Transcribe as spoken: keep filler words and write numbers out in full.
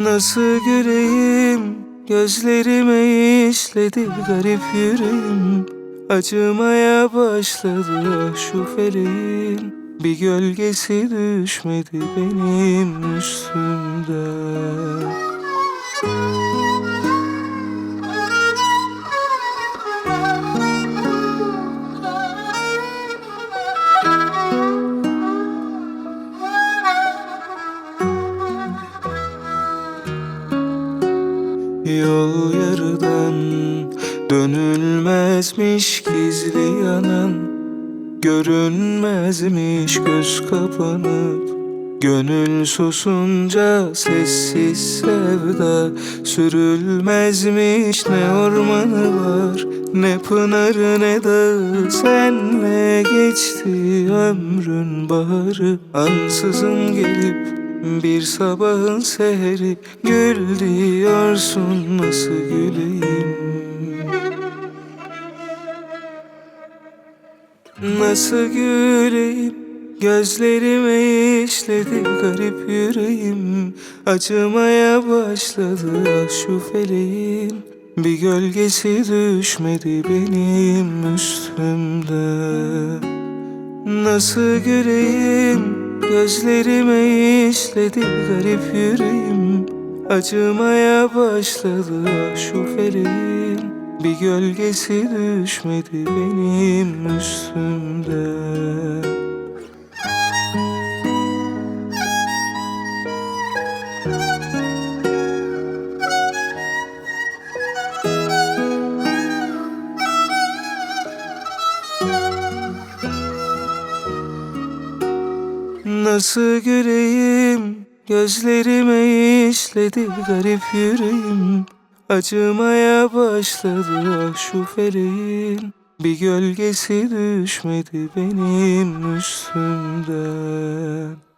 Nasıl güleyim, gözlerime işledi garip yüreğim. Acımaya başladı ah şu feleğin. Bir gölgesi düşmedi benim üstümden. Yol yarıdan dönülmezmiş, gizli yanan görünmezmiş, göz kapanıp gönül susunca sessiz sevda sürülmezmiş. Ne ormanı var, ne pınarı, ne dağı, senle geçti ömrün baharı. Ansızın gelip bir sabahın seheri, gül diyorsun, nasıl güleyim? Nasıl güleyim, gözlerime işledi garip yüreğim. Acımaya başladı ah şu feleğin. Bir gölgesi düşmedi benim üstümden. Nasıl güleyim, gözlerime işledi garip yüreğim. Acımaya başladı ah şu feleğin. Bir gölgesi düşmedi benim üstümden. Nasıl güleyim, gözlerime işledi garip yüreğim. Acımaya başladı ah şu feleğin. Bir gölgesi düşmedi benim üstümden.